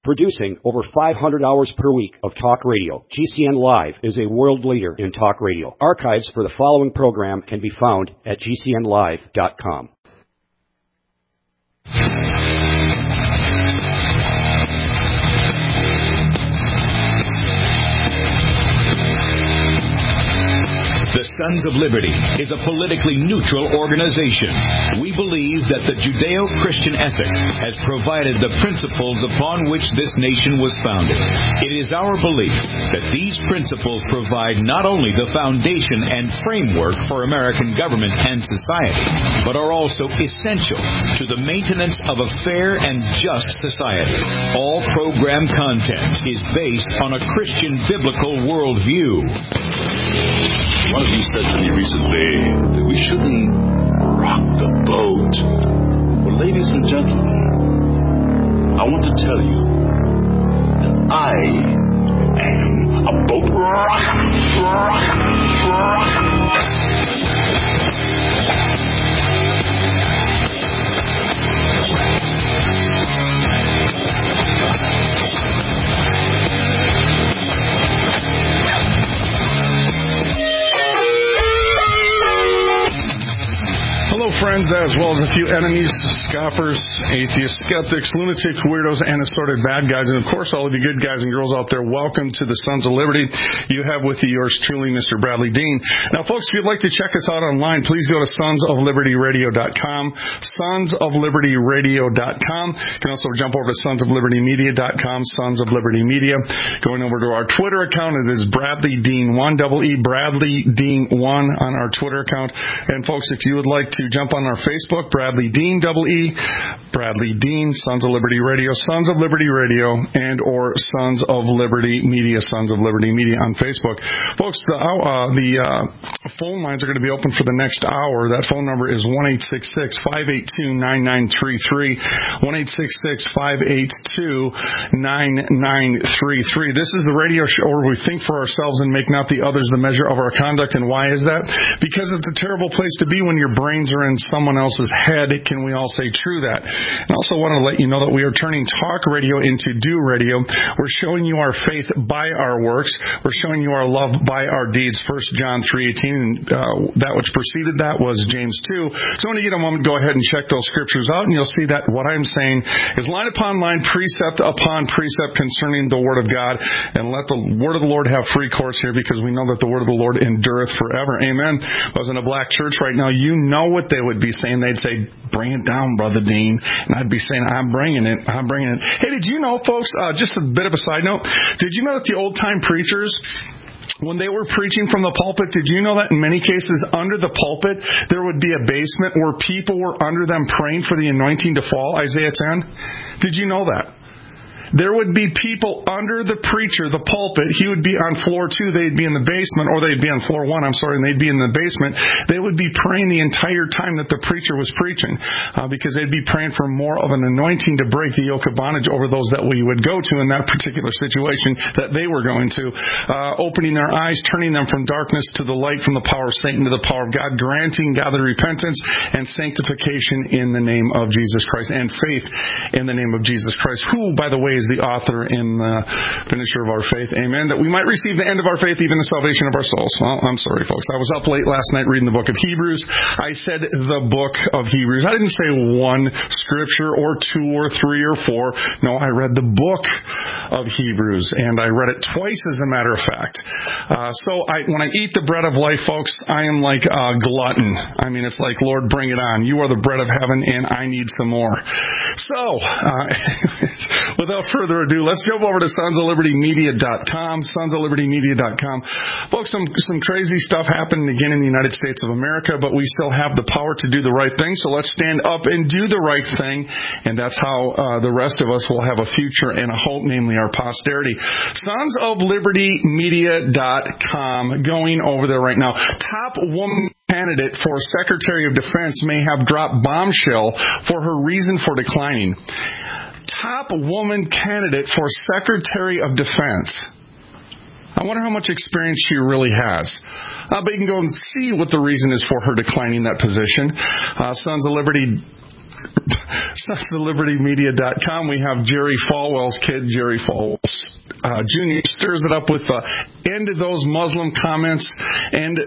Producing over 500 hours per week of talk radio, GCN Live is a world leader in talk radio. Archives for the following program can be found at GCNlive.com. The Sons of Liberty is a politically neutral organization. We believe that the Judeo-Christian ethic has provided the principles upon which this nation was founded. It is our belief that these principles provide not only the foundation and framework for American government and society, but are also essential to the maintenance of a fair and just society. All program content is based on a Christian biblical worldview. One of you said to me recently that we shouldn't rock the boat. Well, ladies and gentlemen, I want to tell you that I am a boat Hello, friends, as well as a few enemies, scoffers, atheists, skeptics, lunatics, weirdos, and assorted bad guys. And, of course, all of you good guys and girls out there, welcome to the Sons of Liberty. You have with you yours truly, Mr. Bradley Dean. Now, folks, if you'd like to check us out online, please go to sonsoflibertyradio.com, sonsoflibertyradio.com. You can also jump over to sonsoflibertymedia.com, Sons of Liberty Media. Going over to our Twitter account, it is Bradley Dean 1, Bradley Dean 1 on our Twitter account. And, folks, if you would like to jump on our Facebook, Bradley Dean, Bradley Dean, Sons of Liberty Radio, Sons of Liberty Radio, and or Sons of Liberty Media, Sons of Liberty Media on Facebook. Folks, the phone lines are going to be open for the next hour. That phone number is 1-866-582-9933, 1-866-582-9933. This is the radio show where we think for ourselves and make not the others the measure of our conduct. And why is that? Because it's a terrible place to be when your brains are in someone else's head. Can we all say true that? And I also want to let you know that we are turning talk radio into do radio. We're showing you our faith by our works. We're showing you our love by our deeds. 1 John 3:18, and that which preceded that was James 2. So when you get a moment, go ahead and check those scriptures out, and you'll see that what I'm saying is line upon line, precept upon precept concerning the Word of God. And let the Word of the Lord have free course here, because we know that the Word of the Lord endureth forever. Amen. If I was in a black church right now, you know what they would be saying. They'd say, bring it down, Brother Dean. And I'd be saying, I'm bringing it. Hey, did you know, folks, just a bit of a side note, did you know that the old-time preachers, when they were preaching from the pulpit, did you know that in many cases under the pulpit there would be a basement where people were under them praying for the anointing to fall, Isaiah 10? Did you know that? There would be people under the preacher, the pulpit. He would be on floor 2. They'd be in the basement, or they'd be on floor 1, and they'd be in the basement. They would be praying the entire time that the preacher was preaching, because they'd be praying for more of an anointing to break the yoke of bondage over those that we would go to in that particular situation that they were going to, opening their eyes, turning them from darkness to the light, from the power of Satan to the power of God, granting godly repentance and sanctification in the name of Jesus Christ, and faith in the name of Jesus Christ, who, by the way, is the author and finisher of our faith. Amen. That we might receive the end of our faith, even the salvation of our souls. Well, I'm sorry, folks. I was up late last night reading the book of Hebrews. I said the book of Hebrews. I didn't say one scripture or 2 or 3 or 4. No, I read the book of Hebrews, and I read it twice, as a matter of fact. So when I eat the bread of life, folks, I am like a glutton. I mean, it's like, Lord, bring it on. You are the bread of heaven, and I need some more. So, without further ado, let's jump over to sonsoflibertymedia.com, sonsoflibertymedia.com. Folks, some crazy stuff happening again in the United States of America, but we still have the power to do the right thing, so let's stand up and do the right thing, and that's how the rest of us will have a future and a hope, namely our posterity. Sonsoflibertymedia.com, going over there right now. Top woman candidate for Secretary of Defense may have dropped bombshell for her reason for declining. Top woman candidate for Secretary of Defense. I wonder how much experience she really has. But you can go and see what the reason is for her declining that position. Sons of Liberty SonsOfLibertyMedia.com. We have Jerry Falwell's kid, Jerry Falwell Jr. stirs it up with end those Muslim comments. Isn't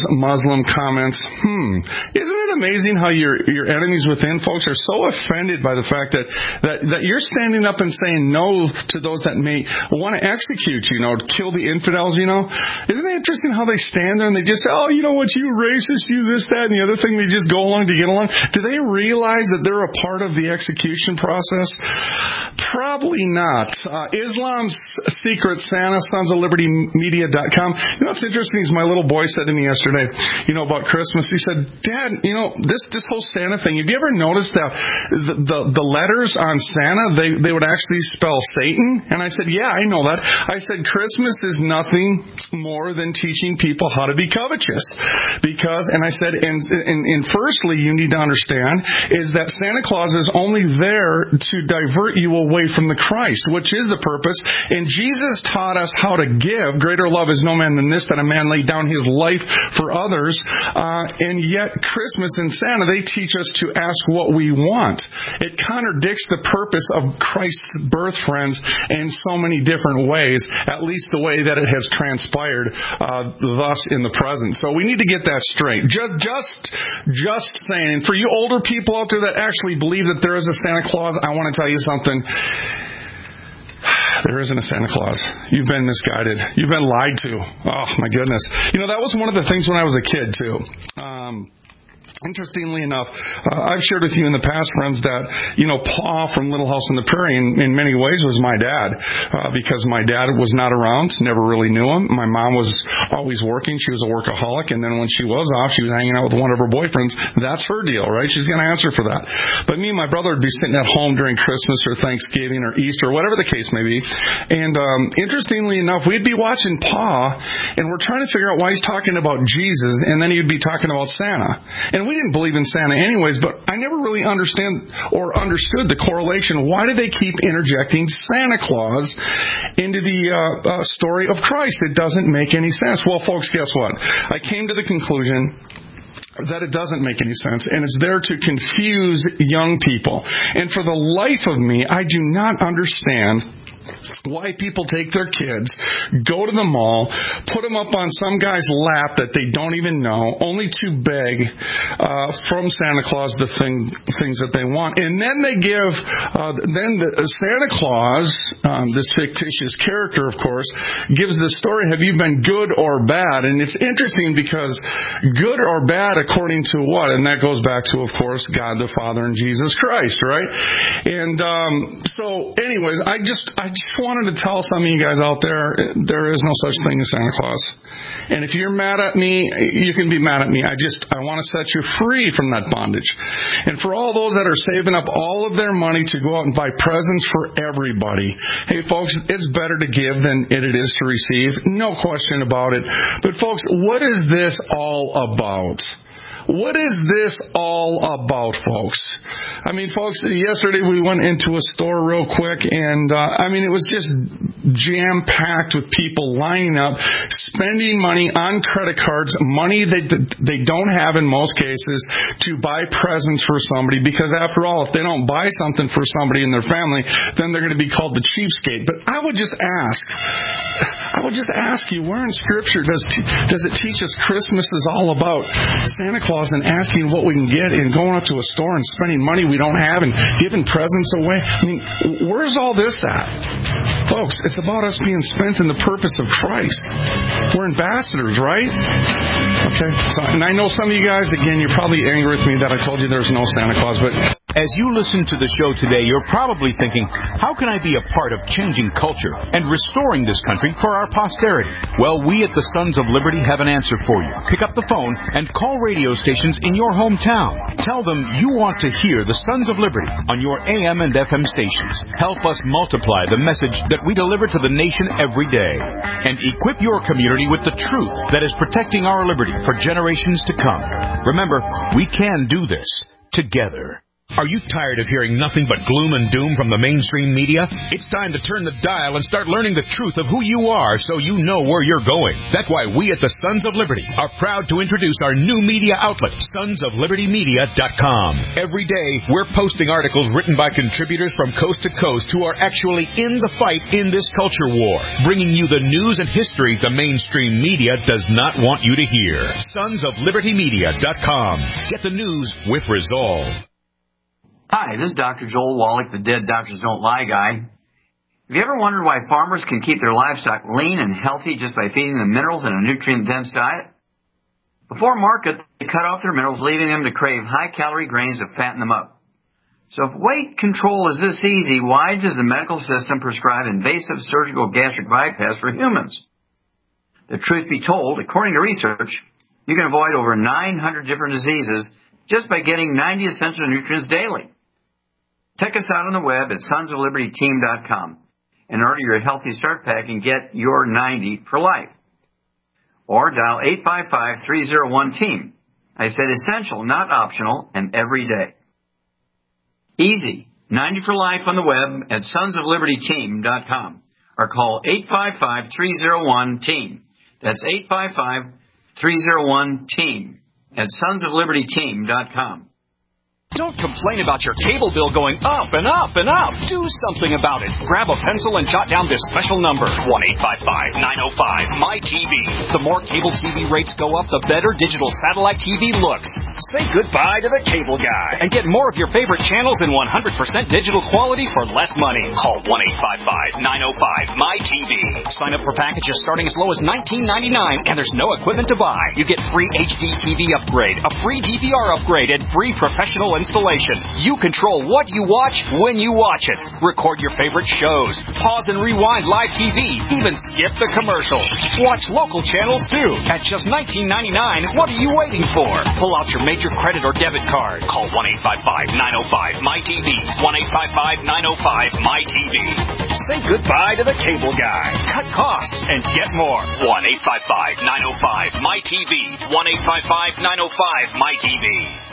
it amazing how your enemies within, folks, are so offended by the fact that you're standing up and saying no to those that may want to execute you, kill the infidels, Isn't it interesting how they stand there and they just say, oh, you know what, you racist, you this, that, and the other thing. They just go along to get along. Do they realize that they're a part of the execution process? Probably not. Islam's Secret Santa, SonsOfLibertyMedia.com. What's interesting is my little boy said to me yesterday, about Christmas. He said, Dad, this whole Santa thing, have you ever noticed that the letters on Santa, they would actually spell Satan? And I said, yeah, I know that. I said, Christmas is nothing more than teaching people how to be covetous. And I said, and firstly, you need to understand is that Santa Claus is only there to divert you away from the Christ, which is the purpose. And Jesus taught us how to give. Greater love is no man than this, that a man lay down his life for others. And yet Christmas and Santa, they teach us to ask what we want. It contradicts the purpose of Christ's birth, friends, in so many different ways, at least the way that it has transpired thus in the present. So we need to get that straight. Just saying. And for you older people out there that actually believe that there is a Santa Claus, I want to tell you something. There isn't a Santa Claus. You've been misguided. You've been lied to. Oh, my goodness. That was one of the things when I was a kid, too. Interestingly enough, I've shared with you in the past, friends, that, Pa from Little House on the Prairie in many ways was my dad, because my dad was not around, never really knew him. My mom was always working. She was a workaholic, and then when she was off, she was hanging out with one of her boyfriends. That's her deal, right? She's going to answer for that. But me and my brother would be sitting at home during Christmas or Thanksgiving or Easter, whatever the case may be, and interestingly enough, we'd be watching Pa, and we're trying to figure out why he's talking about Jesus, and then he'd be talking about Santa. And we didn't believe in Santa anyways, but I never really understood the correlation. Why do they keep interjecting Santa Claus into the story of Christ? It doesn't make any sense. Well, folks, guess what? I came to the conclusion that it doesn't make any sense, and it's there to confuse young people. And for the life of me, I do not understand why people take their kids, go to the mall, put them up on some guy's lap that they don't even know, only to beg from Santa Claus the things that they want. And then they give, Santa Claus, this fictitious character, of course, gives the story, have you been good or bad? And it's interesting because good or bad according to what? And that goes back to, of course, God the Father and Jesus Christ, right? And so anyways, I just wanted to tell some of you guys out there, there is no such thing as Santa Claus. And if you're mad at me, you can be mad at me. I want to set you free from that bondage. And for all those that are saving up all of their money to go out and buy presents for everybody, hey folks, it's better to give than it is to receive. No question about it. But folks, what is this all about? What is this all about, folks? I mean, folks, yesterday we went into a store real quick, and it was just jam-packed with people lining up, spending money on credit cards, money that they don't have in most cases, to buy presents for somebody, because after all, if they don't buy something for somebody in their family, then they're going to be called the cheapskate. But I would just ask you, where in Scripture does it teach us Christmas is all about Santa Claus and asking what we can get and going up to a store and spending money we don't have and giving presents away? I mean, where's all this at? Folks, it's about us being spent in the purpose of Christ. We're ambassadors, right? Okay. And I know some of you guys, again, you're probably angry with me that I told you there's no Santa Claus, but as you listen to the show today, you're probably thinking, how can I be a part of changing culture and restoring this country for our posterity? Well, we at the Sons of Liberty have an answer for you. Pick up the phone and call radio stations in your hometown. Tell them you want to hear the Sons of Liberty on your AM and FM stations. Help us multiply the message that we deliver to the nation every day. And equip your community with the truth that is protecting our liberty for generations to come. Remember, we can do this together. Are you tired of hearing nothing but gloom and doom from the mainstream media? It's time to turn the dial and start learning the truth of who you are so you know where you're going. That's why we at the Sons of Liberty are proud to introduce our new media outlet, sonsoflibertymedia.com. Every day, we're posting articles written by contributors from coast to coast who are actually in the fight in this culture war, bringing you the news and history the mainstream media does not want you to hear. Sonsoflibertymedia.com. Get the news with resolve. Hi, this is Dr. Joel Wallach, the Dead Doctors Don't Lie guy. Have you ever wondered why farmers can keep their livestock lean and healthy just by feeding them minerals in a nutrient-dense diet? Before market, they cut off their minerals, leaving them to crave high-calorie grains to fatten them up. So if weight control is this easy, why does the medical system prescribe invasive surgical gastric bypass for humans? The truth be told, according to research, you can avoid over 900 different diseases just by getting 90 essential nutrients daily. Check us out on the web at sonsoflibertyteam.com and order your Healthy Start Pack and get your 90 for life. Or dial 855-301-TEAM. I said essential, not optional, and every day. Easy. 90 for life on the web at sonsoflibertyteam.com or call 855-301-TEAM. That's 855-301-TEAM at sonsoflibertyteam.com. Don't complain about your cable bill going up and up and up. Do something about it. Grab a pencil and jot down this special number, 1-855-905-MY-TV. The more cable TV rates go up, the better digital satellite TV looks. Say goodbye to the cable guy and get more of your favorite channels in 100% digital quality for less money. Call 1-855-905-MY-TV. Sign up for packages starting as low as $19.99, and there's no equipment to buy. You get free HD TV upgrade, a free DVR upgrade, and free professional installation. You control what you watch when you watch it. Record your favorite shows. Pause and rewind live TV. Even skip the commercials. Watch local channels too. At just $19.99, what are you waiting for? Pull out your major credit or debit card. Call 1-855-905-MY-TV. 1-855-905-MY-TV. Say goodbye to the cable guy. Cut costs and get more. 1-855-905-MY-TV. 1-855-905-MY-TV.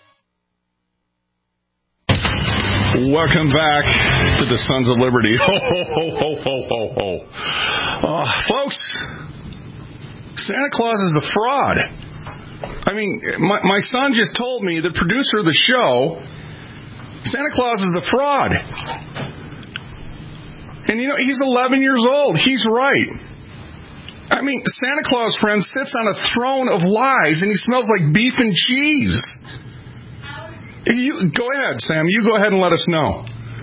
Welcome back to the Sons of Liberty. Ho, ho, ho, ho, ho, ho, ho. Folks, Santa Claus is a fraud. I mean, my son just told me, the producer of the show, Santa Claus is a fraud. And, you know, he's 11 years old. He's right. I mean, Santa Claus, friends, sits on a throne of lies, and he smells like beef and cheese. You go ahead, Sam. You go ahead and let us know.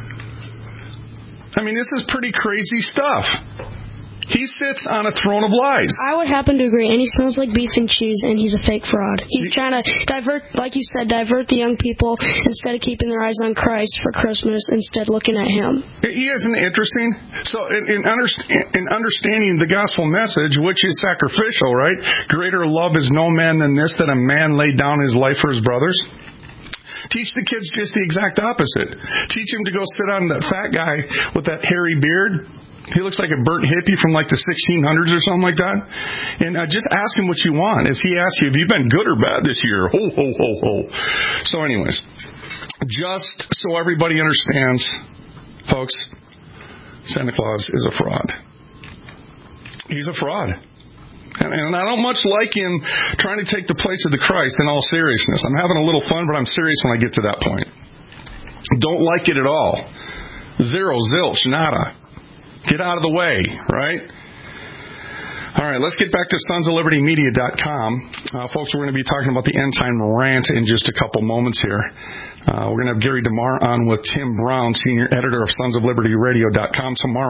I mean, this is pretty crazy stuff. He sits on a throne of lies. I would happen to agree, and he smells like beef and cheese, and he's a fake fraud. He's trying to divert, like you said, divert the young people instead of keeping their eyes on Christ for Christmas, instead looking at him. He isn't interesting. So in understanding the gospel message, which is sacrificial, right? Greater love is no man than this, that a man laid down his life for his brothers. Teach the kids just the exact opposite. Teach them to go sit on that fat guy with that hairy beard. He looks like a burnt hippie from like the 1600s or something like that. And just ask him what you want. As he asks you, have you been good or bad this year? Ho, ho, ho, ho. So anyways, just so everybody understands, folks, Santa Claus is a fraud. He's a fraud. And I don't much like him trying to take the place of the Christ in all seriousness. I'm having a little fun, but I'm serious when I get to that point. Don't like it at all. Zero, zilch, nada. Get out of the way, right? All right, let's get back to sonsoflibertymedia.com. Folks, we're going to be talking about the End Time Rant in just a couple moments here. We're going to have Gary DeMar on with Tim Brown, senior editor of sonsoflibertyradio.com tomorrow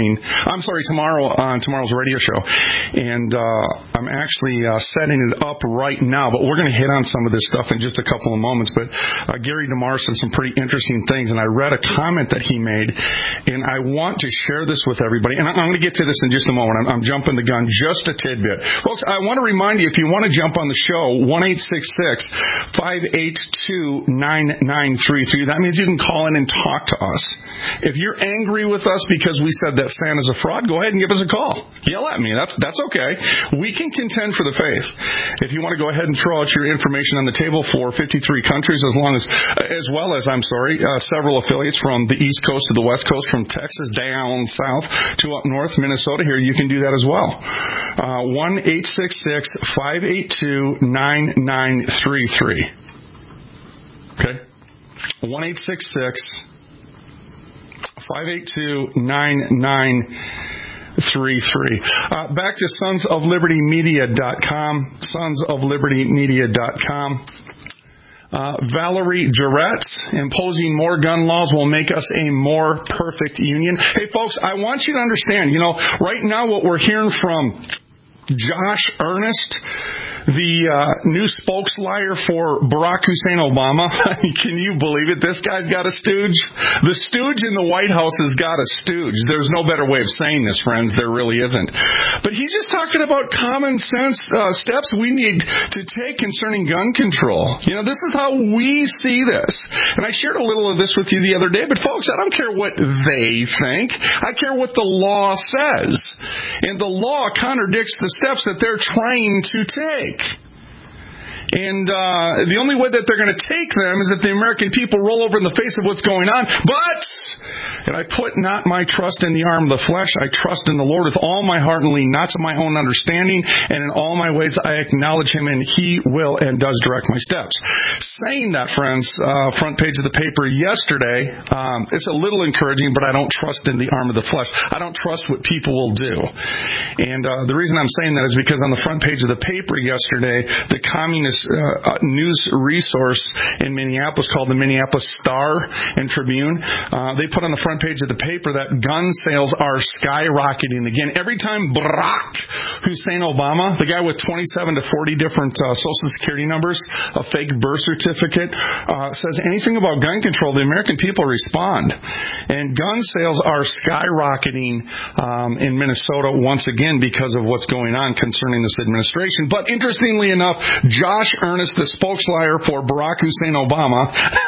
on tomorrow's radio show. And I'm actually setting it up right now, but we're going to hit on some of this stuff in just a couple of moments. But Gary DeMar said some pretty interesting things, and I read a comment that he made, and I want to share this with everybody. And I'm going to get to this in just a moment. I'm jumping the gun just a tidbit. Folks, I want to remind you, if you want to jump on the show, 1-866-582-9999. That means you can call in and talk to us. If you're angry with us because we said that Santa's a fraud, go ahead and give us a call. Yell at me. That's okay. We can contend for the faith. If you want to go ahead and throw out your information on the table for 53 countries, as well as several affiliates from the East Coast to the West Coast, from Texas down south to up north, Minnesota here, you can do that as well. 1-866-582-9933. Okay? 1-866-582-9933. Back to sonsoflibertymedia.com. Sonsoflibertymedia.com. Valerie Jarrett, imposing more gun laws will make us a more perfect union. Hey, folks, I want you to understand, right now what we're hearing from Josh Earnest, the new spokesliar for Barack Hussein Obama. Can you believe it? This guy's got a stooge. The stooge in the White House has got a stooge. There's no better way of saying this, friends. There really isn't. But he's just talking about common sense steps we need to take concerning gun control. This is how we see this. And I shared a little of this with you the other day, but folks, I don't care what they think. I care what the law says. And the law contradicts the steps that they're trying to take. And the only way that they're going to take them is if the American people roll over in the face of what's going on. And I put not my trust in the arm of the flesh. I trust in the Lord with all my heart and lean not to my own understanding. And in all my ways I acknowledge Him, and He will and does direct my steps. Saying that, friends, front page of the paper yesterday, it's a little encouraging, but I don't trust in the arm of the flesh. I don't trust what people will do. And the reason I'm saying that is because on the front page of the paper yesterday, the communist news resource in Minneapolis called the Minneapolis Star and Tribune, they put on the front page of the paper that gun sales are skyrocketing again. Every time Barack Hussein Obama, the guy with 27 to 40 different Social Security numbers, a fake birth certificate, says anything about gun control, the American people respond. And gun sales are skyrocketing in Minnesota once again because of what's going on concerning this administration. But interestingly enough, Josh Earnest, the spokesliar for Barack Hussein Obama,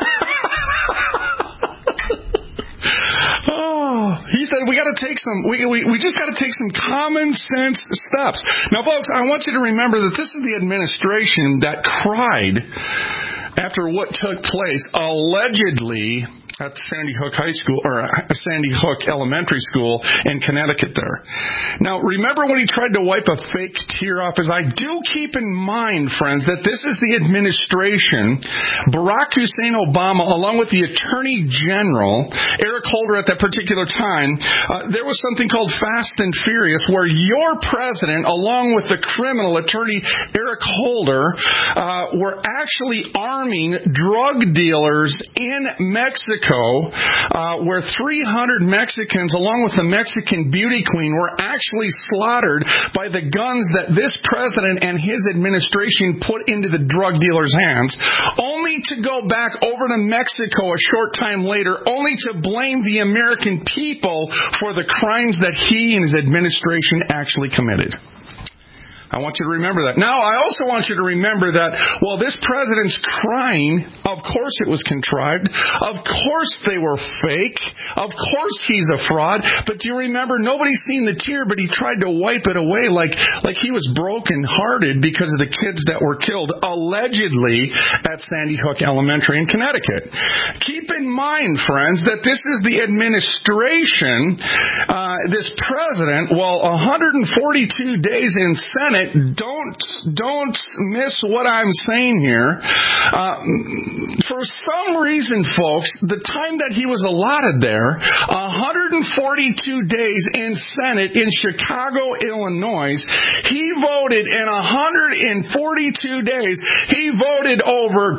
he said we just got to take some common sense steps. Now, folks, I want you to remember that this is the administration that cried after what took place allegedly at Sandy Hook High School, or Sandy Hook Elementary School in Connecticut there. Now, remember when he tried to wipe a fake tear off his eye? Do keep in mind, friends, that this is the administration, Barack Hussein Obama, along with the Attorney General, Eric Holder at that particular time, there was something called Fast and Furious, where your president, along with the criminal attorney Eric Holder, were actually arming drug dealers in Mexico, where 300 Mexicans, along with the Mexican beauty queen, were actually slaughtered by the guns that this president and his administration put into the drug dealers' hands, only to go back over to Mexico a short time later, only to blame the American people for the crimes that he and his administration actually committed. I want you to remember that. Now, I also want you to remember that while this president's crying, of course it was contrived. Of course they were fake. Of course he's a fraud. But do you remember, nobody's seen the tear, but he tried to wipe it away like he was broken-hearted because of the kids that were killed, allegedly, at Sandy Hook Elementary in Connecticut. Keep in mind, friends, that this is the administration, this president, 142 days in Senate, don't miss what I'm saying here. For some reason, folks, the time that he was allotted there, 142 days in Senate in Chicago, Illinois, he voted in 142 days, he voted over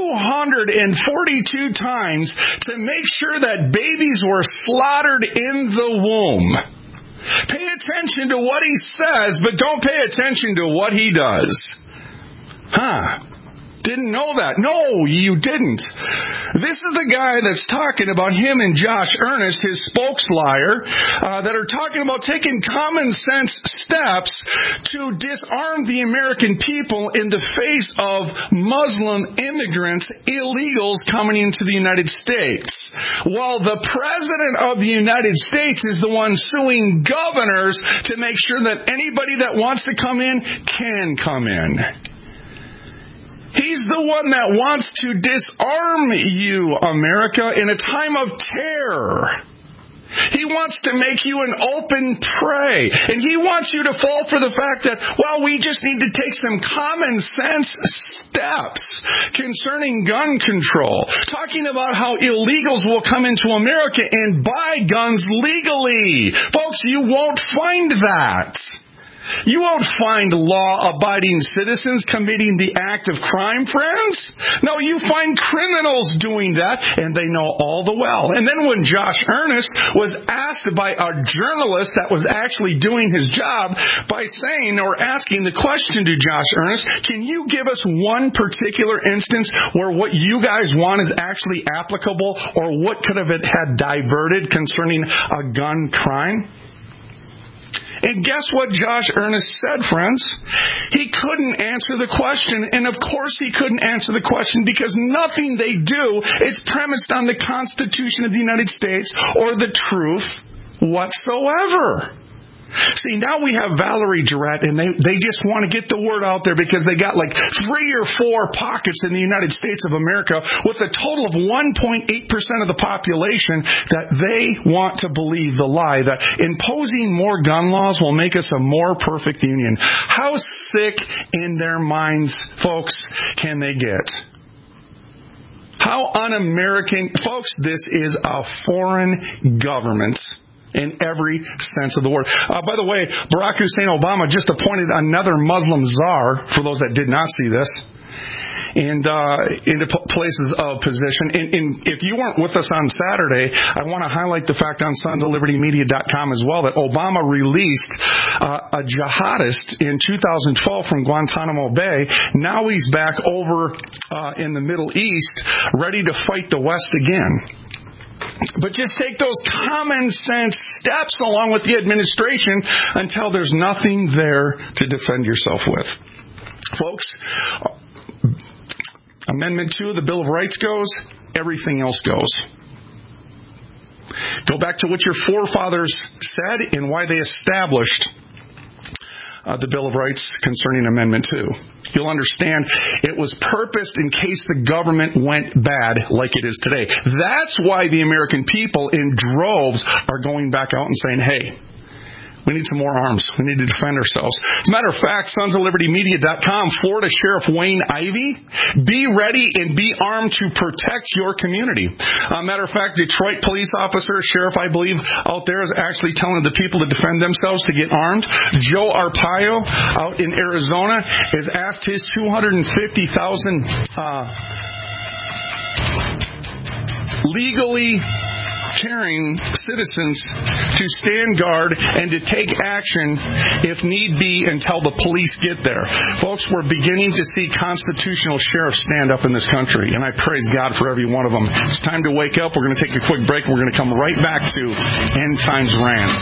242 times to make sure that babies were slaughtered in the womb. Pay attention to what he says, but don't pay attention to what he does. Didn't know that. No, you didn't. This is the guy that's talking about him and Josh Earnest, his spokesliar, that are talking about taking common sense steps to disarm the American people in the face of Muslim immigrants, illegals coming into the United States. While the President of the United States is the one suing governors to make sure that anybody that wants to come in can come in. He's the one that wants to disarm you, America, in a time of terror. He wants to make you an open prey. And he wants you to fall for the fact that, well, we just need to take some common sense steps concerning gun control. Talking about how illegals will come into America and buy guns legally. Folks, you won't find that. You won't find law-abiding citizens committing the act of crime, friends. No, you find criminals doing that, and they know all the well. And then when Josh Earnest was asked by a journalist that was actually doing his job by saying or asking the question to Josh Earnest, can you give us one particular instance where what you guys want is actually applicable, or what could have it had diverted concerning a gun crime? And guess what Josh Earnest said, friends? He couldn't answer the question. And of course he couldn't answer the question because nothing they do is premised on the Constitution of the United States or the truth whatsoever. See, now we have Valerie Jarrett, and they just want to get the word out there because they got like 3 or 4 pockets in the United States of America with a total of 1.8% of the population that they want to believe the lie that imposing more gun laws will make us a more perfect union. How sick in their minds, folks, can they get? How un-American. Folks, this is a foreign government in every sense of the word. By the way, Barack Hussein Obama just appointed another Muslim czar, for those that did not see this, and into places of position. And if you weren't with us on Saturday, I want to highlight the fact on sonsoflibertymedia.com as well that Obama released a jihadist in 2012 from Guantanamo Bay. Now he's back over in the Middle East, ready to fight the West again. But just take those common sense steps along with the administration until there's nothing there to defend yourself with. Folks, Amendment 2 of the Bill of Rights goes, everything else goes. Go back to what your forefathers said and why they established the Bill of Rights concerning Amendment 2. You'll understand it was purposed in case the government went bad like it is today. That's why the American people in droves are going back out and saying, hey, we need some more arms. We need to defend ourselves. As a matter of fact, sonsoflibertymedia.com, Florida Sheriff Wayne Ivey, be ready and be armed to protect your community. Matter of fact, Detroit police officer, sheriff, I believe, out there is actually telling the people to defend themselves to get armed. Joe Arpaio out in Arizona has asked his 250,000 legally caring citizens to stand guard and to take action if need be until the police get there. Folks, we're beginning to see constitutional sheriffs stand up in this country, and I praise God for every one of them. It's time to wake up. We're going to take a quick break. We're going to come right back to End Times Rants.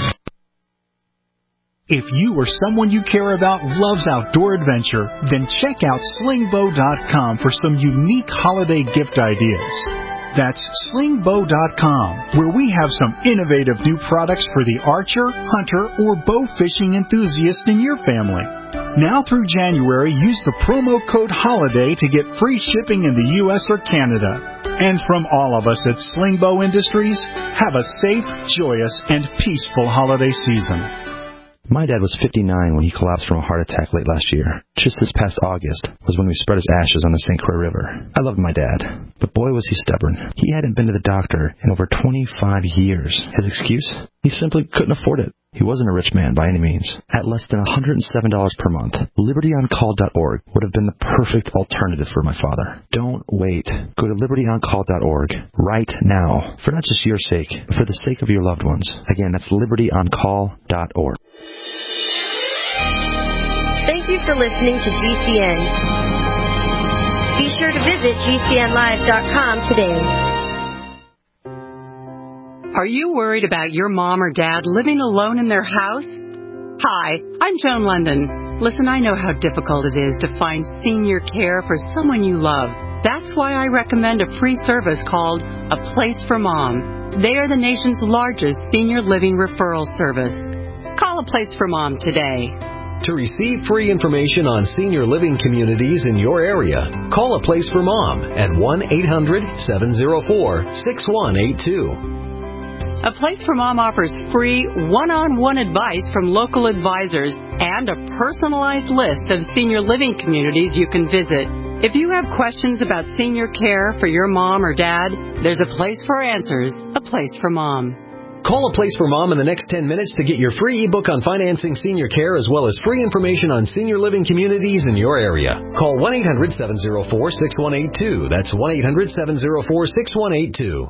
If you or someone you care about loves outdoor adventure, then check out slingbow.com for some unique holiday gift ideas. That's slingbow.com, where we have some innovative new products for the archer, hunter, or bow fishing enthusiast in your family. Now through January, use the promo code HOLIDAY to get free shipping in the U.S. or Canada. And from all of us at Slingbow Industries, have a safe, joyous, and peaceful holiday season. My dad was 59 when he collapsed from a heart attack late last year. Just this past August was when we spread his ashes on the St. Croix River. I loved my dad, but boy was he stubborn. He hadn't been to the doctor in over 25 years. His excuse? He simply couldn't afford it. He wasn't a rich man by any means. At less than $107 per month, LibertyOnCall.org would have been the perfect alternative for my father. Don't wait. Go to LibertyOnCall.org right now, for not just your sake, but for the sake of your loved ones. Again, that's LibertyOnCall.org. Thank you for listening to GCN. Be sure to visit GCNlive.com today. Are you worried about your mom or dad living alone in their house? Hi, I'm Joan London. Listen, I know how difficult it is to find senior care for someone you love. That's why I recommend a free service called A Place for Mom. They are the nation's largest senior living referral service. Call A Place for Mom today. To receive free information on senior living communities in your area, call A Place for Mom at 1-800-704-6182. A Place for Mom offers free one-on-one advice from local advisors and a personalized list of senior living communities you can visit. If you have questions about senior care for your mom or dad, there's a place for answers, A Place for Mom. Call A Place for Mom in the next 10 minutes to get your free ebook on financing senior care as well as free information on senior living communities in your area. Call 1-800-704-6182. That's 1-800-704-6182.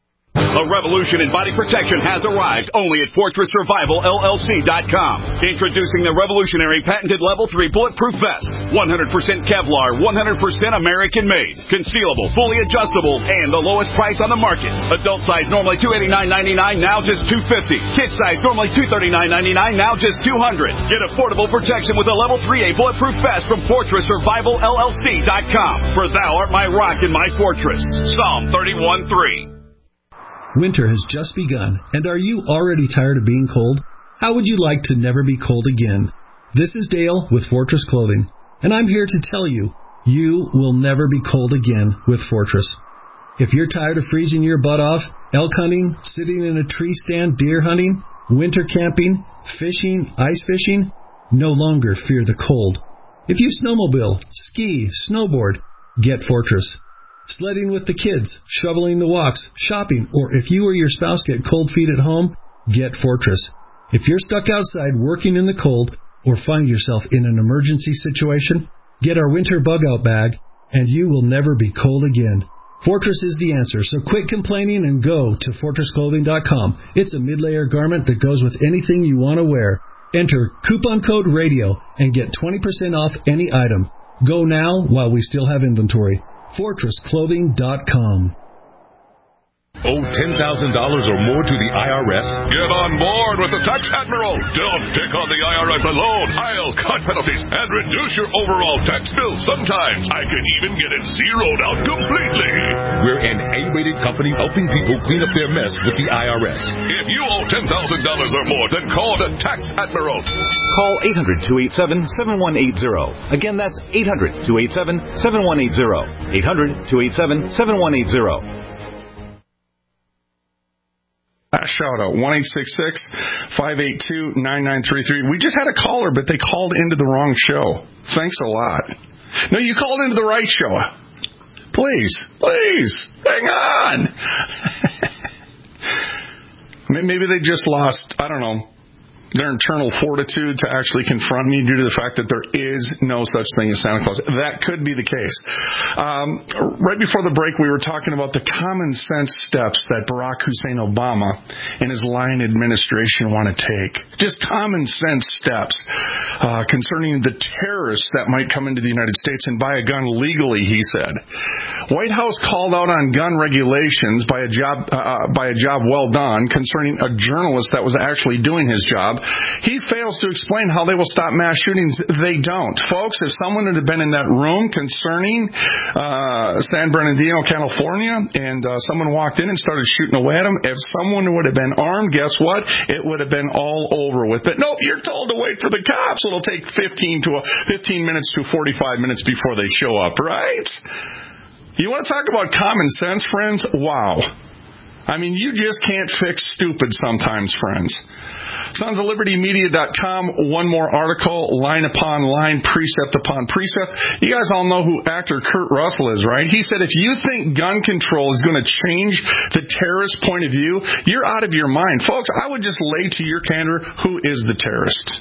A revolution in body protection has arrived only at FortressSurvivalLLC.com. Introducing the revolutionary patented Level 3 Bulletproof Vest. 100% Kevlar, 100% American-made. Concealable, fully adjustable, and the lowest price on the market. Adult size normally $289.99, now just $250. Kid size normally $239.99, now just $200. Get affordable protection with a Level 3A Bulletproof Vest from FortressSurvivalLLC.com. For thou art my rock and my fortress. Psalm 31:3. Winter has just begun, and are you already tired of being cold? How would you like to never be cold again? This is Dale with Fortress Clothing, and I'm here to tell you, you will never be cold again with Fortress. If you're tired of freezing your butt off, elk hunting, sitting in a tree stand, deer hunting, winter camping, fishing, ice fishing, no longer fear the cold. If you snowmobile, ski, snowboard, get Fortress. Sledding with the kids, shoveling the walks, shopping, or if you or your spouse get cold feet at home, get Fortress. If you're stuck outside working in the cold or find yourself in an emergency situation, get our winter bug-out bag, and you will never be cold again. Fortress is the answer, so quit complaining and go to FortressClothing.com. It's a mid-layer garment that goes with anything you want to wear. Enter coupon code RADIO and get 20% off any item. Go now while we still have inventory. FortressClothing.com. Owe $10,000 or more to the IRS? Get on board with the Tax Admiral. Don't take on the IRS alone. I'll cut penalties and reduce your overall tax bill. Sometimes I can even get it zeroed out completely. We're an A-rated company helping people clean up their mess with the IRS. If you owe $10,000 or more, then call the Tax Admiral. Call 800-287-7180. Again, that's 800-287-7180. 800-287-7180. Shout out 1-866-582-9933. We just had a caller, but they called into the wrong show. Thanks a lot. No, you called into the right show. Please, hang on. Maybe they just lost, I don't know, their internal fortitude to actually confront me due to the fact that there is no such thing as Santa Claus. That could be the case. Right before the break, we were talking about the common sense steps that Barack Hussein Obama and his lying administration want to take. Just common sense steps concerning the terrorists that might come into the United States and buy a gun legally, he said. White House called out on gun regulations by a job well done concerning a journalist that was actually doing his job. He fails to explain how they will stop mass shootings. They don't. Folks, if someone had been in that room concerning San Bernardino, California, and someone walked in and started shooting away at them, if someone would have been armed, guess what? It would have been all over with. But nope, you're told to wait for the cops. It'll take 15 minutes to 45 minutes before they show up, right? You want to talk about common sense, friends? Wow. I mean, you just can't fix stupid sometimes, friends. SonsOfLibertyMedia.com, one more article, line upon line, precept upon precept. You guys all know who actor Kurt Russell is, right? He said, if you think gun control is going to change the terrorist point of view, you're out of your mind. Folks, I would just lay to your candor, who is the terrorist?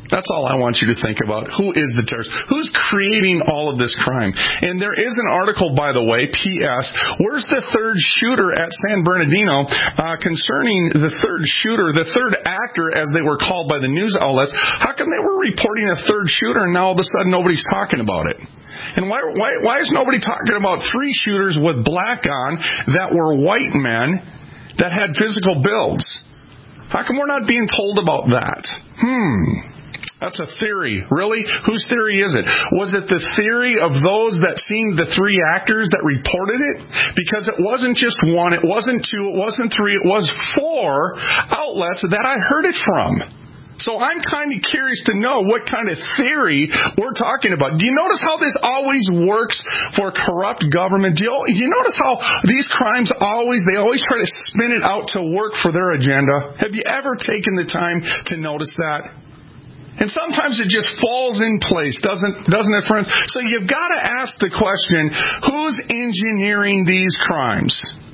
That's all I want you to think about. Who is the terrorist? Who's creating all of this crime? And there is an article, by the way, P.S., where's the third shooter at San Bernardino, concerning the third shooter, the third actor, as they were called by the news outlets. How come they were reporting a third shooter and now all of a sudden nobody's talking about it? And why is nobody talking about 3 shooters with black on that were white men that had physical builds? How come we're not being told about that? That's a theory. Really? Whose theory is it? Was it the theory of those that seen the 3 actors that reported it? Because it wasn't just 1, it wasn't 2, it wasn't 3, it was 4 outlets that I heard it from. So I'm kind of curious to know what kind of theory we're talking about. Do you notice how this always works for corrupt government? Do you notice how these crimes they always try to spin it out to work for their agenda? Have you ever taken the time to notice that? And sometimes it just falls in place, doesn't it, friends? So you've got to ask the question, who's engineering these crimes?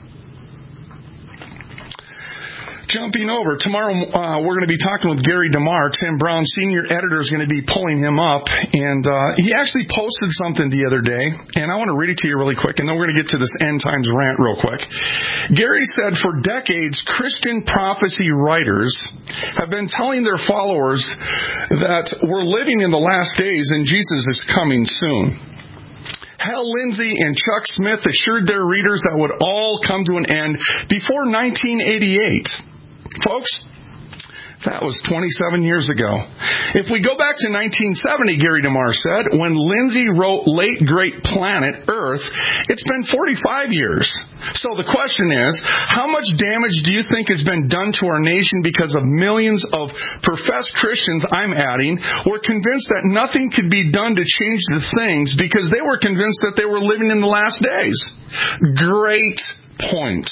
Jumping over, tomorrow we're going to be talking with Gary DeMar. Tim Brown, senior editor, is going to be pulling him up. And he actually posted something the other day, and I want to read it to you really quick, and then we're going to get to this end times rant real quick. Gary said, for decades, Christian prophecy writers have been telling their followers that we're living in the last days and Jesus is coming soon. Hal Lindsey and Chuck Smith assured their readers that would all come to an end before 1988. Folks, that was 27 years ago. If we go back to 1970, Gary DeMar said, when Lindsay wrote Late Great Planet Earth, it's been 45 years. So the question is, how much damage do you think has been done to our nation because of millions of professed Christians, I'm adding, were convinced that nothing could be done to change the things because they were convinced that they were living in the last days? Great point.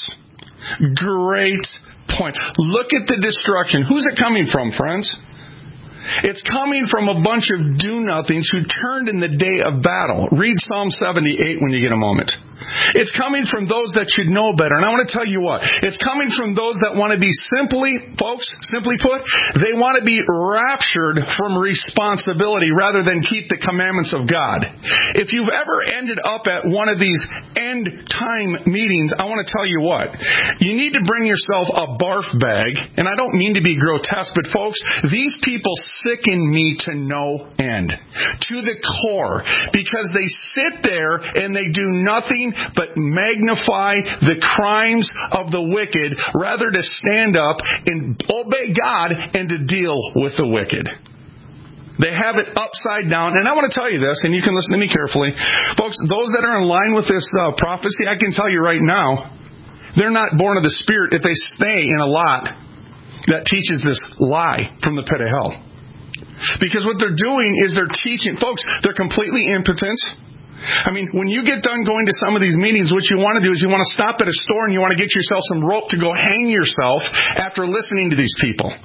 Great point. Look at the destruction. Who's it coming from, friends? It's coming from a bunch of do-nothings who turned in the day of battle. Read Psalm 78 when you get a moment. It's coming from those that should know better. And I want to tell you what. It's coming from those that want to be simply put, they want to be raptured from responsibility rather than keep the commandments of God. If you've ever ended up at one of these end-time meetings, I want to tell you what. You need to bring yourself a barf bag. And I don't mean to be grotesque, but folks, these people sicken me to no end, to the core, because they sit there and they do nothing but magnify the crimes of the wicked rather to stand up and obey God and to deal with the wicked. They have it upside down. And I want to tell you this, and you can listen to me carefully. Folks, those that are in line with this prophecy, I can tell you right now, they're not born of the Spirit if they stay in a lot that teaches this lie from the pit of hell. Because what they're doing is they're teaching, folks, they're completely impotent. I mean, when you get done going to some of these meetings, what you want to do is you want to stop at a store and you want to get yourself some rope to go hang yourself after listening to these people.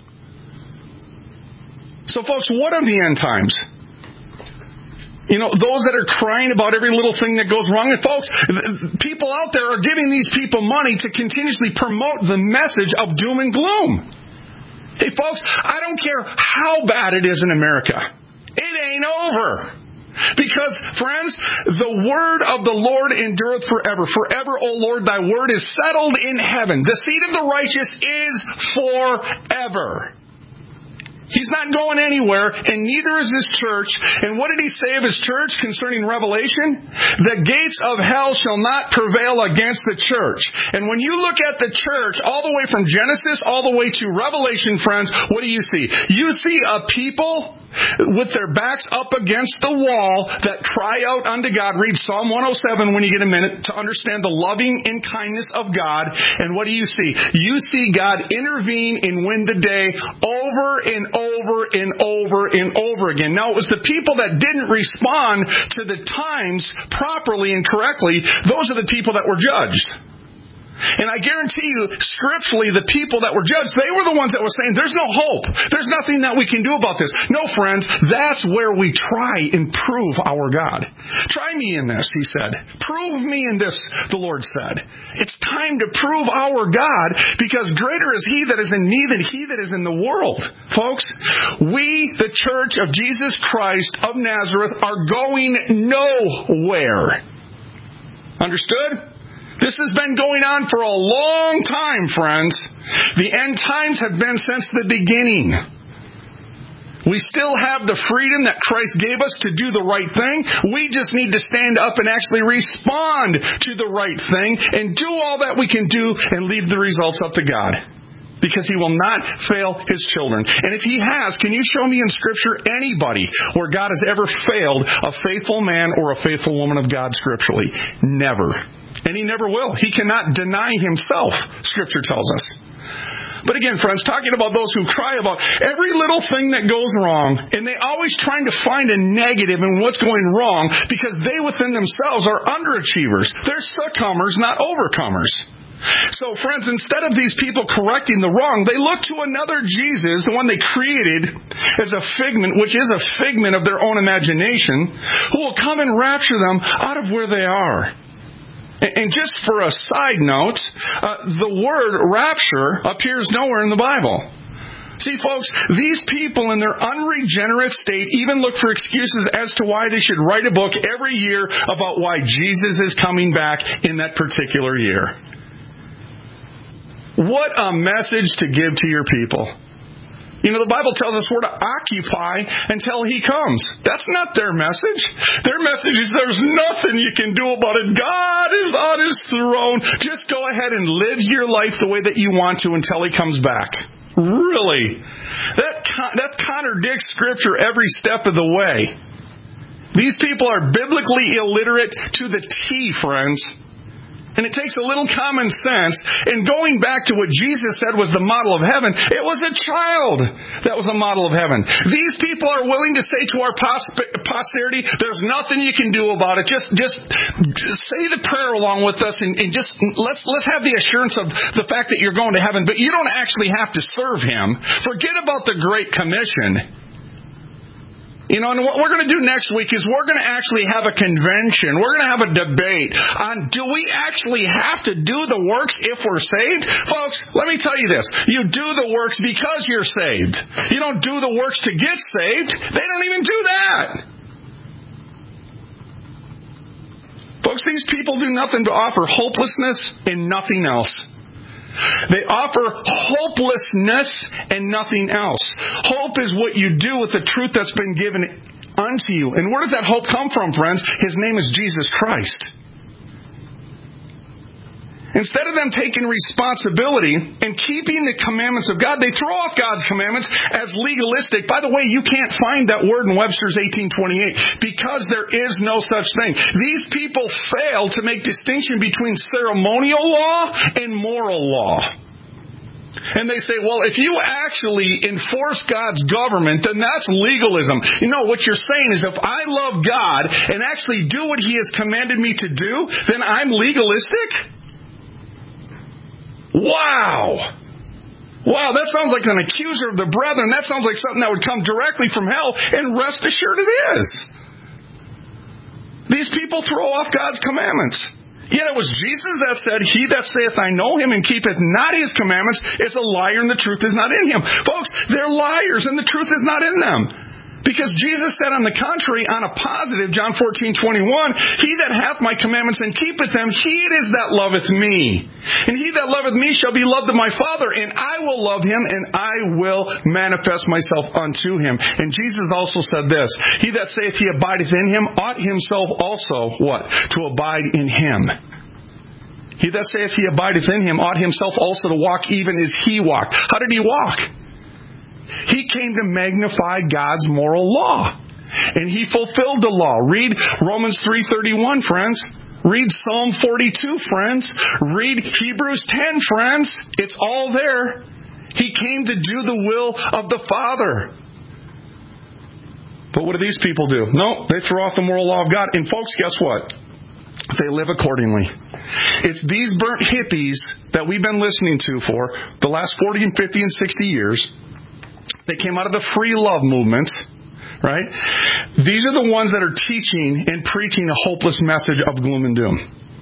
So, folks, what are the end times? You know, those that are crying about every little thing that goes wrong. And, folks, people out there are giving these people money to continuously promote the message of doom and gloom. Hey, folks, I don't care how bad it is in America. It ain't over. Because, friends, the word of the Lord endureth forever. Forever, O Lord, thy word is settled in heaven. The seed of the righteous is forever. He's not going anywhere, and neither is his church. And what did he say of his church concerning Revelation? The gates of hell shall not prevail against the church. And when you look at the church, all the way from Genesis, all the way to Revelation, friends, what do you see? You see a people with their backs up against the wall that cry out unto God. Read Psalm 107 when you get a minute to understand the loving and kindness of God. And what do you see? You see God intervene and win the day over and over and over and over again. Now, it was the people that didn't respond to the times properly and correctly. Those are the people that were judged. And I guarantee you, scripturally, the people that were judged, they were the ones that were saying, there's no hope. There's nothing that we can do about this. No, friends, that's where we try and prove our God. Try me in this, he said. Prove me in this, the Lord said. It's time to prove our God, because greater is he that is in me than he that is in the world. Folks, we, the Church of Jesus Christ of Nazareth, are going nowhere. Understood? This has been going on for a long time, friends. The end times have been since the beginning. We still have the freedom that Christ gave us to do the right thing. We just need to stand up and actually respond to the right thing and do all that we can do and leave the results up to God. Because he will not fail his children. And if he has, can you show me in Scripture anybody where God has ever failed a faithful man or a faithful woman of God scripturally? Never. And he never will. He cannot deny himself, Scripture tells us. But again, friends, talking about those who cry about every little thing that goes wrong, and they always trying to find a negative in what's going wrong because they within themselves are underachievers. They're succumbers, not overcomers. So, friends, instead of these people correcting the wrong, they look to another Jesus, the one they created as a figment, which is a figment of their own imagination, who will come and rapture them out of where they are. And just for a side note, the word rapture appears nowhere in the Bible. See, folks, these people in their unregenerate state even look for excuses as to why they should write a book every year about why Jesus is coming back in that particular year. What a message to give to your people. You know, the Bible tells us we're to occupy until he comes. That's not their message. Their message is there's nothing you can do about it. God is on his throne. Just go ahead and live your life the way that you want to until he comes back. Really? That contradicts Scripture every step of the way. These people are biblically illiterate to the T, friends. And it takes a little common sense. And going back to what Jesus said was the model of heaven, it was a child that was a model of heaven. These people are willing to say to our posterity, there's nothing you can do about it. Just say the prayer along with us and just let's have the assurance of the fact that you're going to heaven. But you don't actually have to serve him. Forget about the Great Commission. You know, and what we're going to do next week is we're going to actually have a convention. We're going to have a debate on do we actually have to do the works if we're saved? Folks, let me tell you this. You do the works because you're saved. You don't do the works to get saved. They don't even do that. Folks, these people do nothing to offer hopelessness and nothing else. They offer hopelessness and nothing else. Hope is what you do with the truth that's been given unto you. And where does that hope come from, friends? His name is Jesus Christ. Instead of them taking responsibility and keeping the commandments of God, they throw off God's commandments as legalistic. By the way, you can't find that word in Webster's 1828 because there is no such thing. These people fail to make distinction between ceremonial law and moral law. And they say, well, if you actually enforce God's government, then that's legalism. You know, what you're saying is if I love God and actually do what He has commanded me to do, then I'm legalistic? Wow, that sounds like an accuser of the brethren. That sounds like something that would come directly from hell, and rest assured it is. These people throw off God's commandments. Yet it was Jesus that said, he that saith, I know him, and keepeth not his commandments, is a liar, and the truth is not in him. Folks, they're liars, and the truth is not in them. Because Jesus said on the contrary, on a positive, John 14:21, he that hath my commandments and keepeth them, he it is that loveth me. And he that loveth me shall be loved of my Father, and I will love him, and I will manifest myself unto him. And Jesus also said this, he that saith he abideth in him, ought himself also, what? To abide in him. He that saith he abideth in him, ought himself also to walk even as he walked. How did he walk? He came to magnify God's moral law. And he fulfilled the law. Read Romans 3:31, friends. Read Psalm 42, friends. Read Hebrews 10, friends. It's all there. He came to do the will of the Father. But what do these people do? No, they throw off the moral law of God. And folks, guess what? They live accordingly. It's these burnt hippies that we've been listening to for the last 40 and 50 and 60 years. They came out of the free love movement, right? These are the ones that are teaching and preaching a hopeless message of gloom and doom.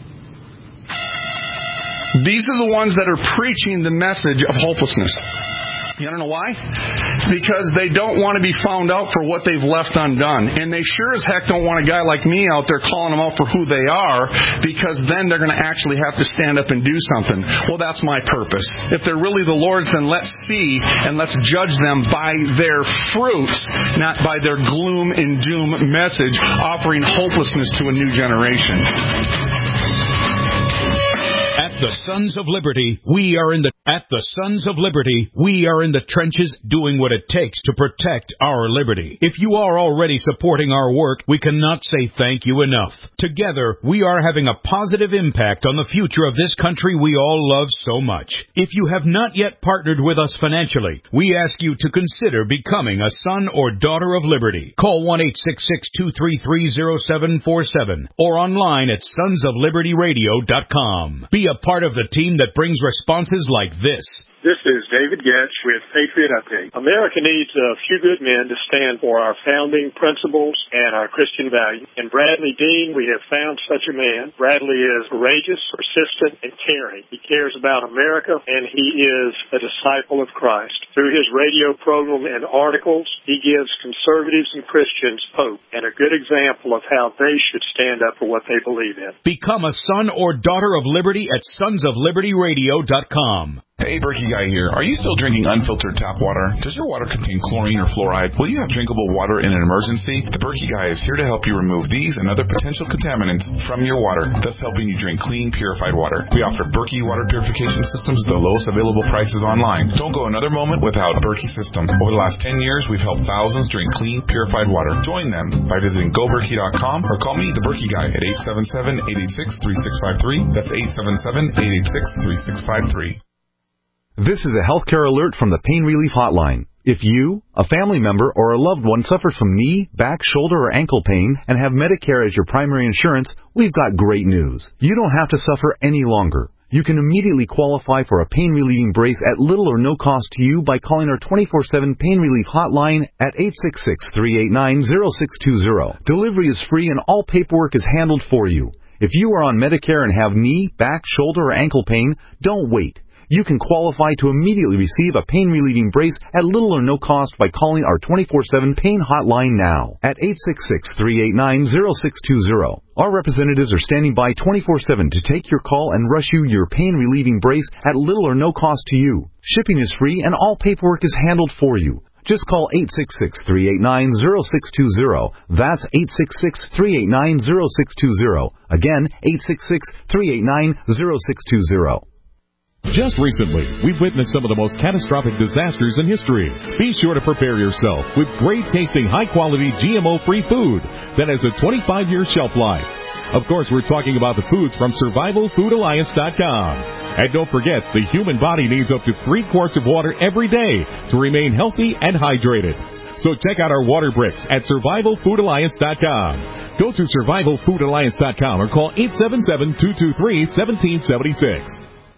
These are the ones that are preaching the message of hopelessness. You don't know why? Because they don't want to be found out for what they've left undone. And they sure as heck don't want a guy like me out there calling them out for who they are, because then they're going to actually have to stand up and do something. Well, that's my purpose. If they're really the Lord's, then let's see and let's judge them by their fruits, not by their gloom and doom message offering hopelessness to a new generation. At the Sons of Liberty, we are in the trenches doing what it takes to protect our liberty. If you are already supporting our work, we cannot say thank you enough. Together, we are having a positive impact on the future of this country we all love so much. If you have not yet partnered with us financially, we ask you to consider becoming a son or daughter of liberty. Call 1-866-233-0747 or online at sonsoflibertyradio.com. Be a part of the team that brings responses like this. This is David Getch with Patriot Update. America needs a few good men to stand for our founding principles and our Christian values. In Bradley Dean, we have found such a man. Bradley is courageous, persistent, and caring. He cares about America, and he is a disciple of Christ. Through his radio program and articles, he gives conservatives and Christians hope and a good example of how they should stand up for what they believe in. Become a son or daughter of liberty at sonsoflibertyradio.com. Hey, Berkey Guy here. Are you still drinking unfiltered tap water? Does your water contain chlorine or fluoride? Will you have drinkable water in an emergency? The Berkey Guy is here to help you remove these and other potential contaminants from your water, thus helping you drink clean, purified water. We offer Berkey water purification systems at the lowest available prices online. Don't go another moment without a Berkey system. Over the last 10 years, we've helped thousands drink clean, purified water. Join them by visiting goberkey.com or call me, the Berkey Guy, at 877-886-3653. That's 877-886-3653. This is a healthcare alert from the Pain Relief Hotline. If you, a family member, or a loved one suffers from knee, back, shoulder, or ankle pain and have Medicare as your primary insurance, we've got great news. You don't have to suffer any longer. You can immediately qualify for a pain-relieving brace at little or no cost to you by calling our 24/7 Pain Relief Hotline at 866-389-0620. Delivery is free and all paperwork is handled for you. If you are on Medicare and have knee, back, shoulder, or ankle pain, don't wait. You can qualify to immediately receive a pain-relieving brace at little or no cost by calling our 24/7 Pain Hotline now at 866-389-0620. Our representatives are standing by 24/7 to take your call and rush you your pain-relieving brace at little or no cost to you. Shipping is free and all paperwork is handled for you. Just call 866-389-0620. That's 866-389-0620. Again, 866-389-0620. Just recently, we've witnessed some of the most catastrophic disasters in history. Be sure to prepare yourself with great-tasting, high-quality, GMO-free food that has a 25-year shelf life. Of course, we're talking about the foods from SurvivalFoodAlliance.com. And don't forget, the human body needs up to 3 quarts of water every day to remain healthy and hydrated. So check out our water bricks at SurvivalFoodAlliance.com. Go to SurvivalFoodAlliance.com or call 877-223-1776.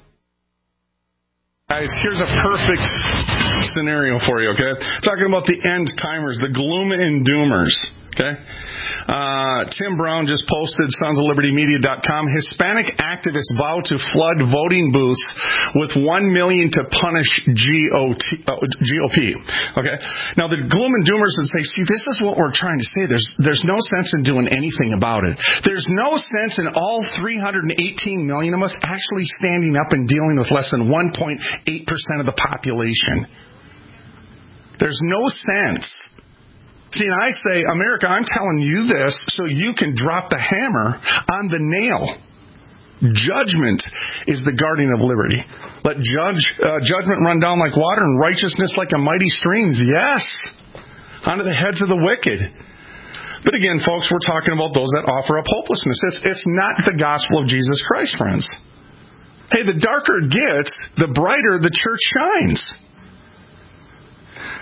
Guys, here's a perfect scenario for you, okay? Talking about the end timers, the gloom and doomers, okay? Tim Brown just posted, sonsoflibertymedia.com. Hispanic activists vow to flood voting booths with $1 million to punish GOP. Okay? Now, the gloom and doomers would say, see, this is what we're trying to say. There's no sense in doing anything about it. There's no sense in all 318 million of us actually standing up and dealing with less than 1.8% of the population. There's no sense. See, and I say, America, I'm telling you this so you can drop the hammer on the nail. Judgment is the guardian of liberty. Let judgment run down like water and righteousness like a mighty streams. Yes, onto the heads of the wicked. But again, folks, we're talking about those that offer up hopelessness. It's not the gospel of Jesus Christ, friends. Hey, the darker it gets, the brighter the church shines.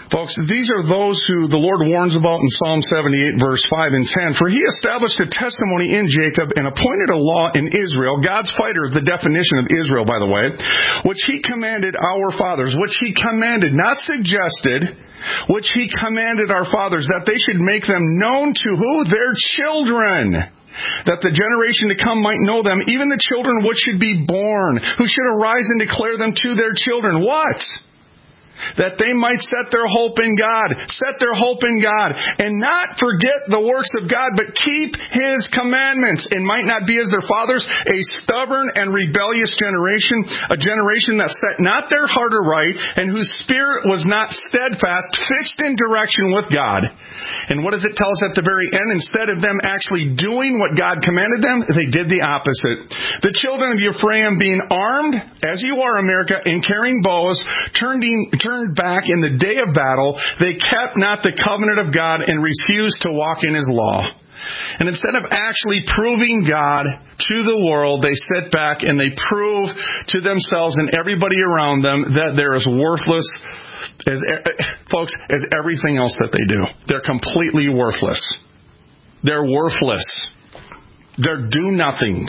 Folks, these are those who the Lord warns about in Psalm 78, verse 5 and 10. For he established a testimony in Jacob and appointed a law in Israel. God's fighter, the definition of Israel, by the way, which he commanded our fathers, which he commanded, not suggested, which he commanded our fathers, that they should make them known to who? Their children. That the generation to come might know them, even the children which should be born, who should arise and declare them to their children. What? That they might set their hope in God. Set their hope in God. And not forget the works of God, but keep His commandments. And might not be as their fathers, a stubborn and rebellious generation. A generation that set not their heart aright, and whose spirit was not steadfast, fixed in direction with God. And what does it tell us at the very end? Instead of them actually doing what God commanded them, they did the opposite. The children of Ephraim, being armed, as you are, America, and carrying bows, turned back in the day of battle. They kept not the covenant of God and refused to walk in His law. And instead of actually proving God to the world, they sit back and they prove to themselves and everybody around them that they're as worthless as, folks, as everything else that they do. They're completely worthless. They're worthless. They're do-nothings.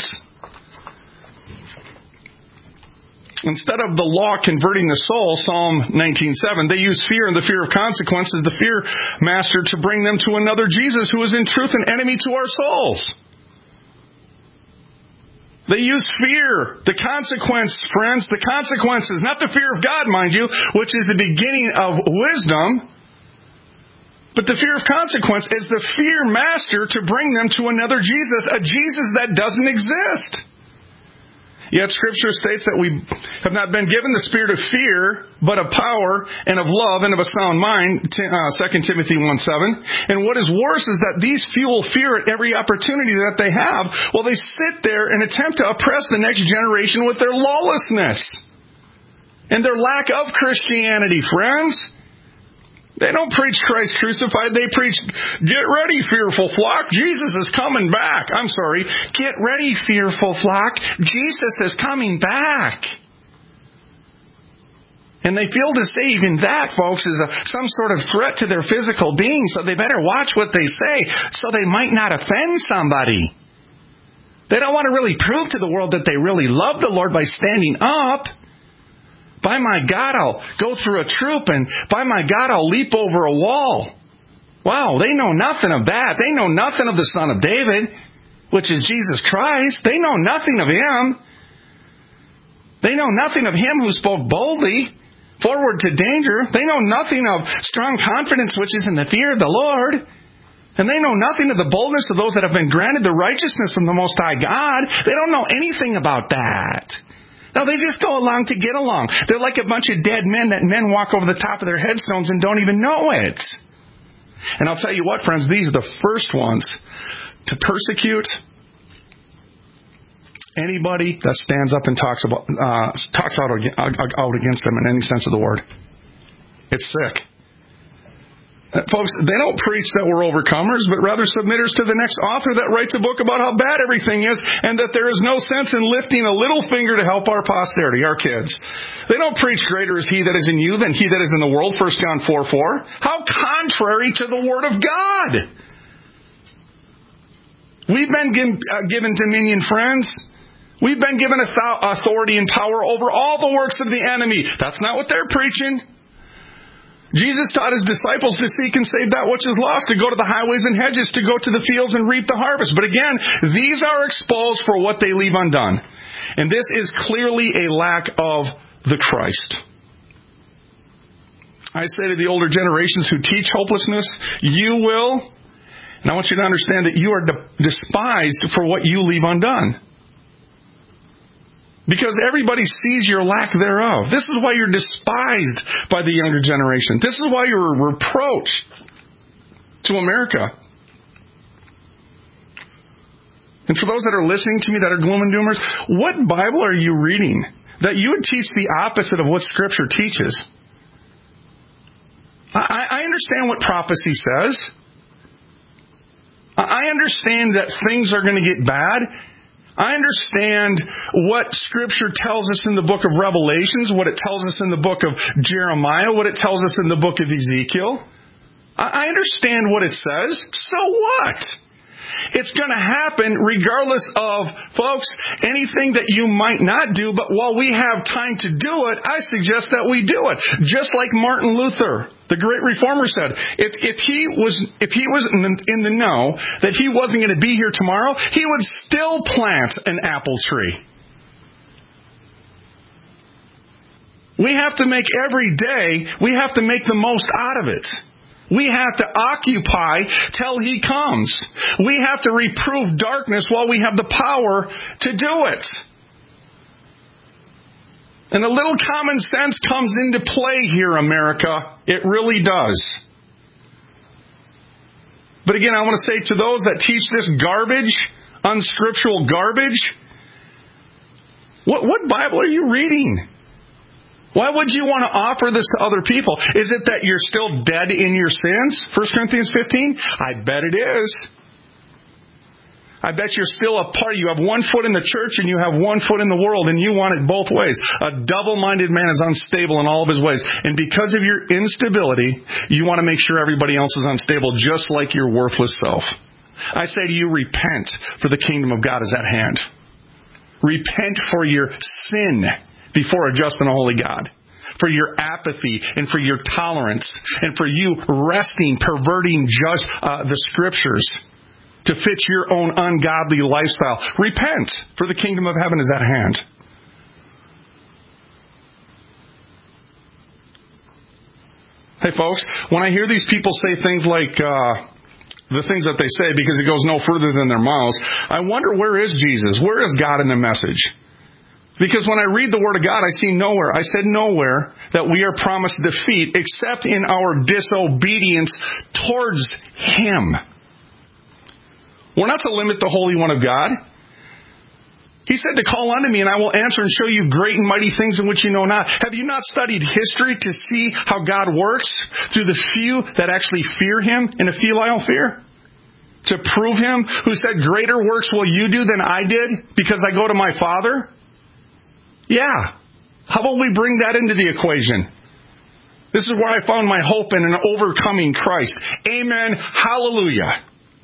Instead of the law converting the soul, Psalm 19:7, they use fear and the fear of consequences, the fear master, to bring them to another Jesus who is in truth an enemy to our souls. They use fear, the consequence, friends, the consequences, not the fear of God, mind you, which is the beginning of wisdom, but the fear of consequence is the fear master to bring them to another Jesus, a Jesus that doesn't exist. Yet Scripture states that we have not been given the spirit of fear, but of power and of love and of a sound mind, 2 Timothy 1:7. And what is worse is that these fuel fear at every opportunity that they have, while they sit there and attempt to oppress the next generation with their lawlessness and their lack of Christianity, friends. They don't preach Christ crucified. They preach, get ready, fearful flock. Jesus is coming back. I'm sorry. Get ready, fearful flock. Jesus is coming back. And they feel to say even that, folks, is some sort of threat to their physical being, so they better watch what they say so they might not offend somebody. They don't want to really prove to the world that they really love the Lord by standing up. By my God, I'll go through a troop, and by my God, I'll leap over a wall. Wow, they know nothing of that. They know nothing of the Son of David, which is Jesus Christ. They know nothing of Him. They know nothing of Him who spoke boldly, forward to danger. They know nothing of strong confidence, which is in the fear of the Lord. And they know nothing of the boldness of those that have been granted the righteousness from the Most High God. They don't know anything about that. No, they just go along to get along. They're like a bunch of dead men that men walk over the top of their headstones and don't even know it. And I'll tell you what, friends, these are the first ones to persecute anybody that stands up and talks out against them in any sense of the word. It's sick. Folks, they don't preach that we're overcomers, but rather submitters to the next author that writes a book about how bad everything is and that there is no sense in lifting a little finger to help our posterity, our kids. They don't preach greater is he that is in you than he that is in the world, 1 John 4:4. How contrary to the Word of God. We've been given dominion, friends. We've been given authority and power over all the works of the enemy. That's not what they're preaching. Jesus taught His disciples to seek and save that which is lost, to go to the highways and hedges, to go to the fields and reap the harvest. But again, these are exposed for what they leave undone. And this is clearly a lack of the Christ. I say to the older generations who teach hopelessness, you will, and I want you to understand that you are despised for what you leave undone. Because everybody sees your lack thereof. This is why you're despised by the younger generation. This is why you're a reproach to America. And for those that are listening to me that are gloom and doomers, what Bible are you reading that you would teach the opposite of what Scripture teaches? I understand what prophecy says. I understand that things are going to get bad. I understand what Scripture tells us in the book of Revelations, what it tells us in the book of Jeremiah, what it tells us in the book of Ezekiel. I understand what it says. So what? It's going to happen regardless of, folks, anything that you might not do. But while we have time to do it, I suggest that we do it. Just like Martin Luther, the great reformer, said, if he was in the know that he wasn't going to be here tomorrow, he would still plant an apple tree. We have to make every day, we have to make the most out of it. We have to occupy till He comes. We have to reprove darkness while we have the power to do it. And a little common sense comes into play here, America. It really does. But again, I want to say to those that teach this garbage, unscriptural garbage, what Bible are you reading? Why would you want to offer this to other people? Is it that you're still dead in your sins? 1 Corinthians 15? I bet it is. I bet you're still a part. You have one foot in the church and you have one foot in the world, and you want it both ways. A double-minded man is unstable in all of his ways. And because of your instability, you want to make sure everybody else is unstable, just like your worthless self. I say to you, repent, for the kingdom of God is at hand. Repent for your sin before a just and a holy God, for your apathy and for your tolerance, and for you perverting the Scriptures to fit your own ungodly lifestyle. Repent, for the kingdom of heaven is at hand. Hey folks, when I hear these people say things like the things that they say, because it goes no further than their mouths, I wonder, where is Jesus? Where is God in the message? Because when I read the Word of God, I see nowhere. I said nowhere that we are promised defeat except in our disobedience towards Him. We're not to limit the Holy One of God. He said to call unto me, and I will answer and show you great and mighty things in which you know not. Have you not studied history to see how God works through the few that actually fear Him in a filial fear? To prove Him, who said, greater works will you do than I did because I go to my Father? Yeah. How about we bring that into the equation? This is where I found my hope in an overcoming Christ. Amen. Hallelujah.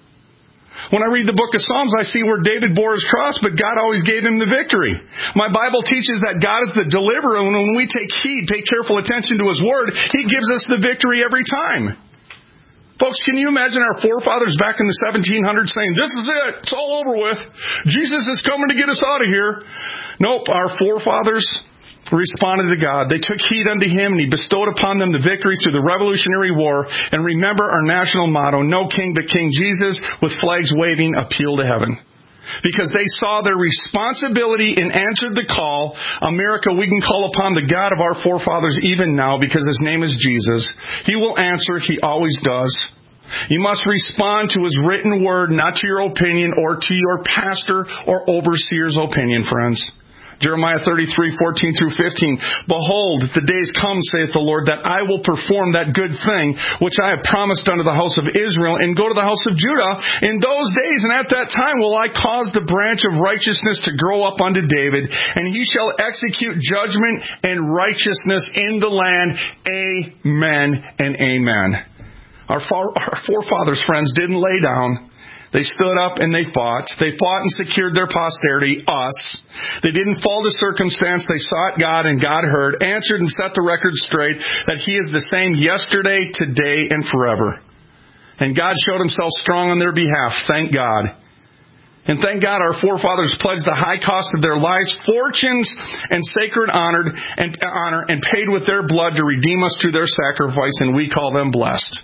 When I read the book of Psalms, I see where David bore his cross, but God always gave him the victory. My Bible teaches that God is the deliverer, and when we take heed, pay careful attention to His Word, He gives us the victory every time. Folks, can you imagine our forefathers back in the 1700s saying, this is it, it's all over with, Jesus is coming to get us out of here? Nope, our forefathers responded to God. They took heed unto Him, and He bestowed upon them the victory through the Revolutionary War. And remember our national motto, no king but King Jesus, with flags waving, appeal to heaven. Because they saw their responsibility and answered the call. America, we can call upon the God of our forefathers even now because His name is Jesus. He will answer. He always does. You must respond to His written word, not to your opinion or to your pastor or overseer's opinion, friends. Jeremiah 33:14 through 15. Behold, the days come, saith the Lord, that I will perform that good thing which I have promised unto the house of Israel, and go to the house of Judah in those days, and at that time will I cause the branch of righteousness to grow up unto David, and he shall execute judgment and righteousness in the land. Amen and amen. Our forefathers, friends, didn't lay down. They stood up and they fought. They fought and secured their posterity, us. They didn't fall to circumstance. They sought God, and God heard, answered, and set the record straight that He is the same yesterday, today, and forever. And God showed Himself strong on their behalf. Thank God. And thank God our forefathers pledged the high cost of their lives, fortunes, and sacred honor, and paid with their blood to redeem us through their sacrifice, and we call them blessed.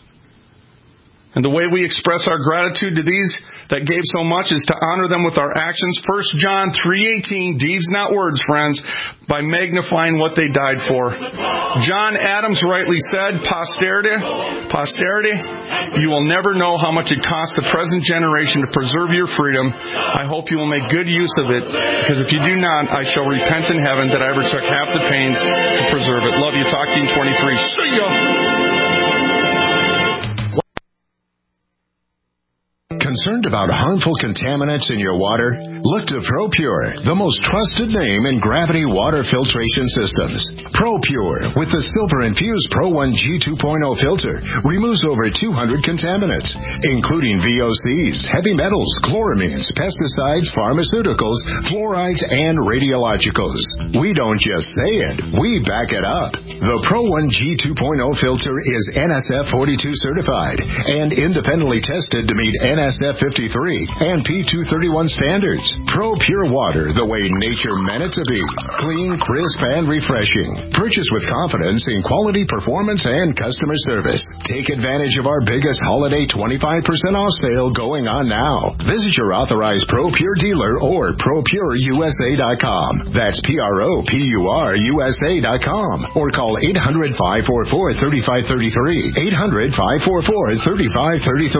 And the way we express our gratitude to these that gave so much is to honor them with our actions. 1 John 3:18, deeds not words, friends, by magnifying what they died for. John Adams rightly said, posterity, you will never know how much it costs the present generation to preserve your freedom. I hope you will make good use of it, because if you do not, I shall repent in heaven that I ever took half the pains to preserve it. Love you. Talk to you in 23. See ya. Concerned about harmful contaminants in your water? Look to ProPure, the most trusted name in gravity water filtration systems. ProPure, with the silver-infused Pro 1G 2.0 filter, removes over 200 contaminants, including VOCs, heavy metals, chloramines, pesticides, pharmaceuticals, fluorides, and radiologicals. We don't just say it, we back it up. The Pro 1G 2.0 filter is NSF 42 certified and independently tested to meet NSF 53 and P231 standards. ProPure water, the way nature meant it to be. Clean, crisp, and refreshing. Purchase with confidence in quality, performance, and customer service. Take advantage of our biggest holiday 25% off sale going on now. Visit your authorized ProPure dealer or ProPureUSA.com. That's ProPureUSA.com. Or call 800-544-3533. 800-544-3533.